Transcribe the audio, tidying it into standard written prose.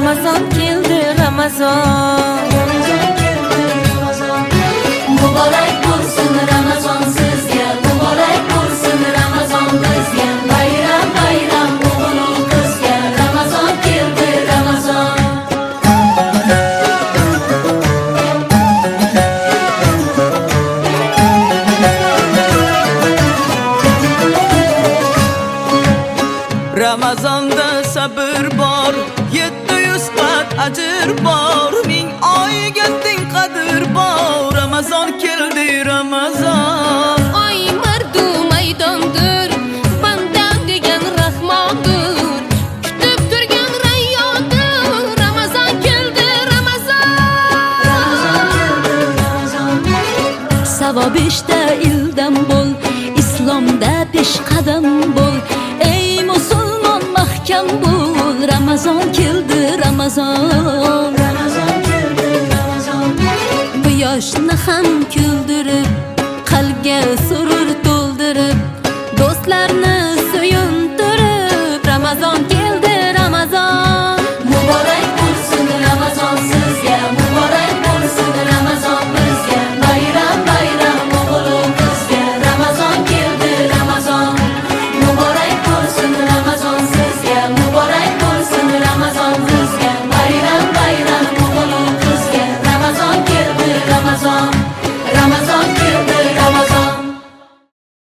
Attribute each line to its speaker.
Speaker 1: Ramazon keldi, Ramazon. Muborak bo'lsin Ramazon sizga, muborak bo'lsin Ramazon bizga. Bayram bayram o'g'il qizga, Ramazon keldi, Ramazon.
Speaker 2: Ramazonda sabr bor, 700 qat ajr bor, ming oyga teng qadr bor. Ramazon keldi, Ramazon.
Speaker 1: Oy mardu maydondir, banda degan rahmondir, kutib turgan rayyondir. Ramazon keldi, Ramazon. Savob ishda ildam bo'l, islomda peshqadam bo'l. Ey musulmon mahkam bo'l, Ramazon keldi, Ramazon. Quyoshni ham kuldirib, qalbga surur